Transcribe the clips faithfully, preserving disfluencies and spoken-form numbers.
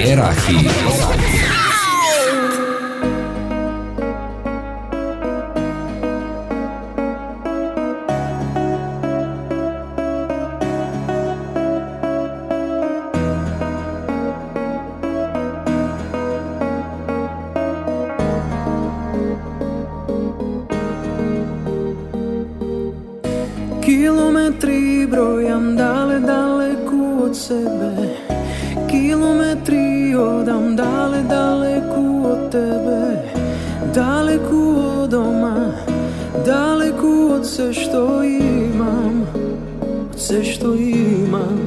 Premiera Hit. Kilometri brojam dale, daleku od sebe. Kilometri odam dale, daleku od tebe. Daleku od doma, daleku od sve što imam, od sve što imam.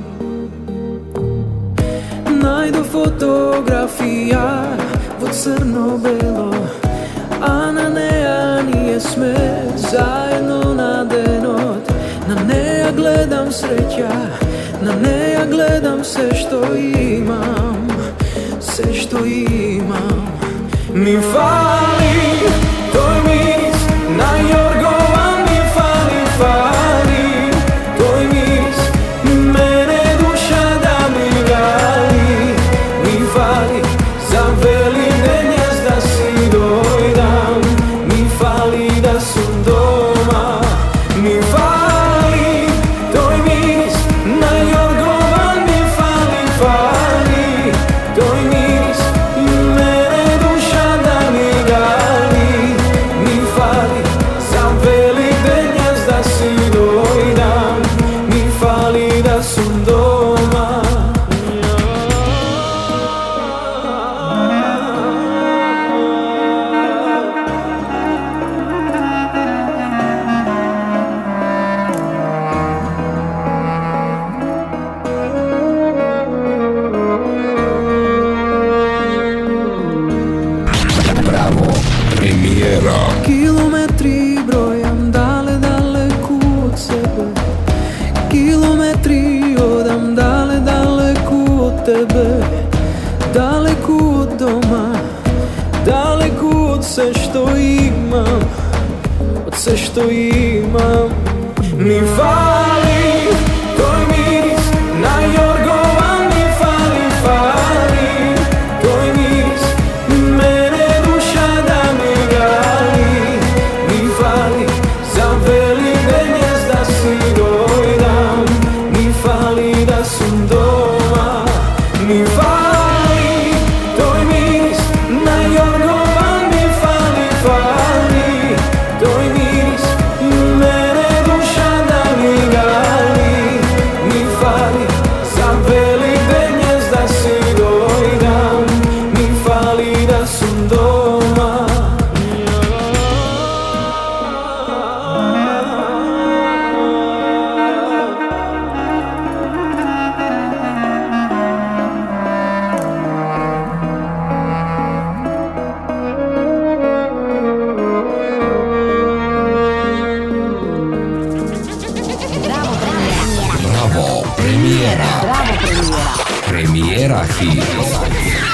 Najdu fotografija u crno-belo, a na neja nije sme zajedno na denot. Na neja gledam sreća, na neja gledam sve što imam, sve što imam. Mi fali tvoj miris, na jorgovan mi fali, fali tvoj miris, mene duša da mi gali. Mi fali za veline gnjezda si dojdam, mi fali da sam doma. Mi fali tvoj miris, na jorgovan mi fali, fali tvoj miris, mene duša da mi gali. Mi fali za velike gnjezda si dojdam, mi fali da sam doma. Bravo, Premiera. Kilometri brojam dale, daleku od sebe. Kilometri odam dale, daleku od tebe. Daleku od doma, daleku od sve što imam, od sve što imam. Mi fali tvoj miris, na jorgovan mi fali, fali tvoj miris, mene duša da mi gali. Mi fali za velike gnjezda si dojdam, mi fali da sam doma. Mi fali tvoj miris, na jorgovan mi fali, fali tvoj miris, mene duša da mi gali. Mi fali za velike gnjezda si dojdam, mi fali da sam doma. Bravo, Premiera. Bravo Premiera. Premiera Hit.